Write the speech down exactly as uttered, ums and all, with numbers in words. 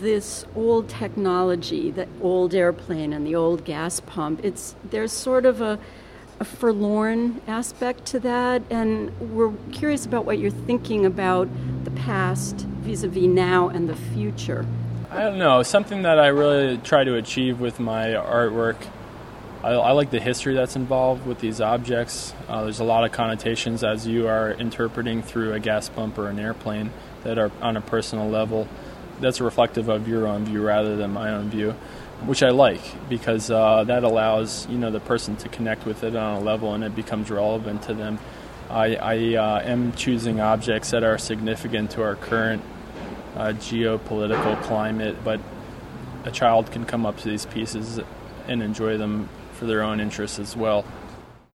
this old technology, the old airplane and the old gas pump, it's there's sort of a, a forlorn aspect to that, and we're curious about what you're thinking about the past vis-a-vis now and the future. I don't know, something that I really try to achieve with my artwork. I, I like the history that's involved with these objects. Uh, there's a lot of connotations as you are interpreting through a gas pump or an airplane that are on a personal level. That's reflective of your own view rather than my own view, which I like because uh, that allows you know the person to connect with it on a level and it becomes relevant to them. I, I uh, am choosing objects that are significant to our current uh, geopolitical climate, but a child can come up to these pieces and enjoy them for their own interests as well.